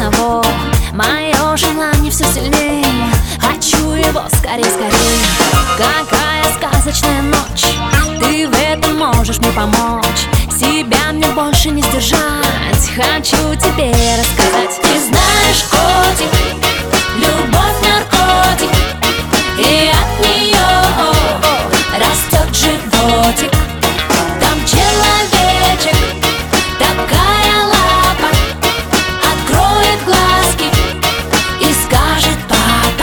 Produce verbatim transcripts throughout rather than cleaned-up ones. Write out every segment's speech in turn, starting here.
одного. Мое желание все сильнее, хочу его скорей-скорей. Какая сказочная ночь, ты в этом можешь мне помочь. Себя мне больше не сдержать, хочу тебе рассказать. Ты знаешь, котик, любовь наркотик, и от нее растет животик. Там человечек, такая лапа, откроет глазки и скажет папа.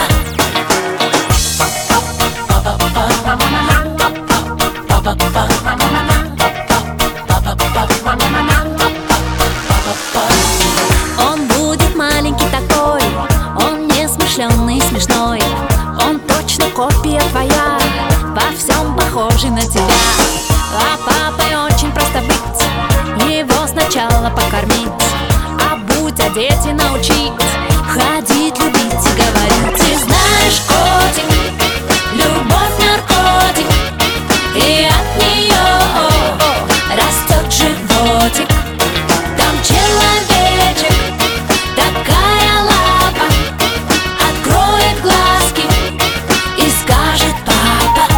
Он будет маленький такой, он несмышленный, смешной. Он точно копия твоя, во всем похожий на тебя. А папой очень просто быть, его сначала покормить, а будь одеть и научить, ходить, любить и говорить. Ты знаешь, котик, любовь наркотик, и от нее растет животик. Там человечек, такая лапа, откроет глазки и скажет папа.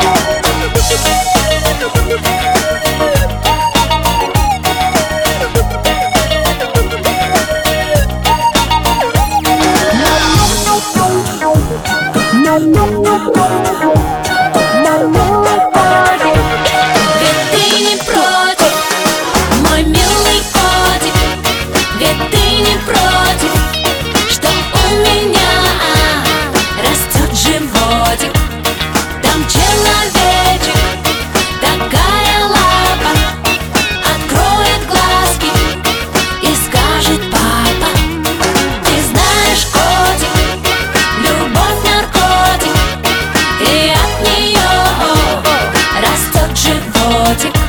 Ведь ты не против, мой милый котик, ведь ты не против, что у меня растет животик. Там человечек, такая лапа, откроет глазки и скажет папа. Ты знаешь, котик, любовь наркотик, и от нее растет животик.